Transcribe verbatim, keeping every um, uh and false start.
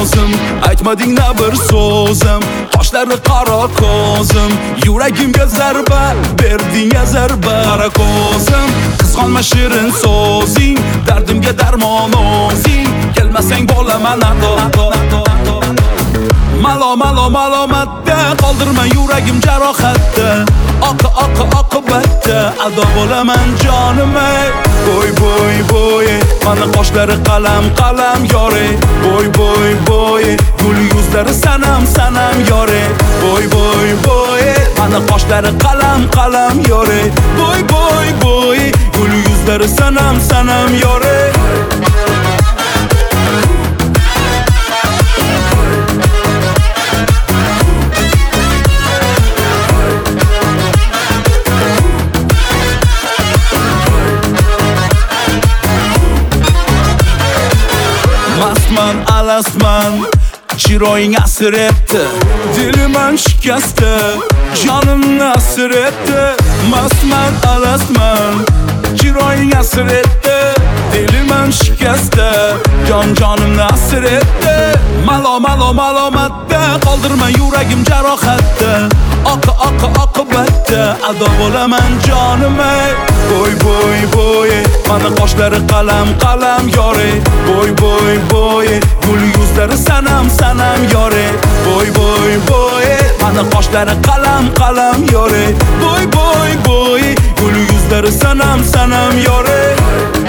nozim, aytmading na bir so'zim. Qoshlari qaro ko'zim, yuragimga zarba berding zarba. Qara ko'zim, qizg'onma shirin so'zing, dardimga darmon o'zing. Kelmasang bo'laman ado. Malo malo malomatda qoldirma yuragim jarohatda. Oqi oqi oqibatda ado bo'laman jonim ey. Boy boy boy, mana qoshlari qalam qalam yore. Boy boy boy, gul yuzlari sanam sanam yore. Boy boy boy, mana qoshlari qalam qalam yore. Boy boy boy, gul yuzlari sanam sanam yore. Mastman alasman, chiroying asir etdi, dilimam shikasti, jonimni asir etdi. Mastman alasman, chiroying asir etdi, dilimam shikasti, jon jonimni asir etdi. Malo malo malomatda qoldirma yuragim jarohatda. Oqi oqi oqibatda ado bo'laman jonim ey. Boy boy boy, mana qoshlari qalam qalam yore. Boy boy boy, gul yuzlari sanam sanam yore. Boy boy boy, mana qoshlari qalam qalam yore. Boy boy boy, gul yuzlari sanam sanam yore.